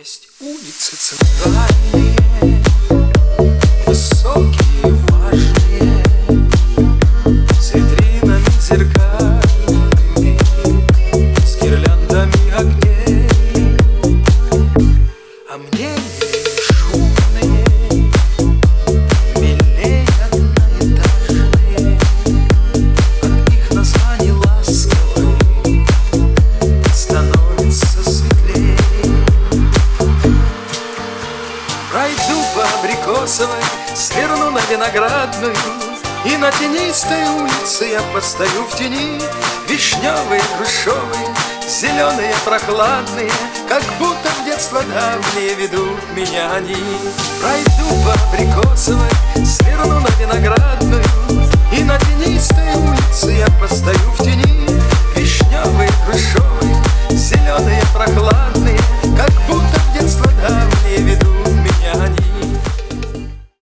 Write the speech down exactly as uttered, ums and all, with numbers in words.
Есть улицы центральные, высокие, важные, с витринами зеркальными, с гирляндами огней. А мне шумные, милее одноэтажные, от их названий ласковые становится светлее. Пройду по Абрикосовой, сверну на Виноградную, и на тенистой улице я постою в тени. Вишневые, грушевые, зеленые, прохладные, как будто в детство давние ведут меня они. Пройду по Абрикосовой, сверну на Виноградную, и на тенистой улице я постою в тени. Вишневые, грушевые, зеленые, прохладные,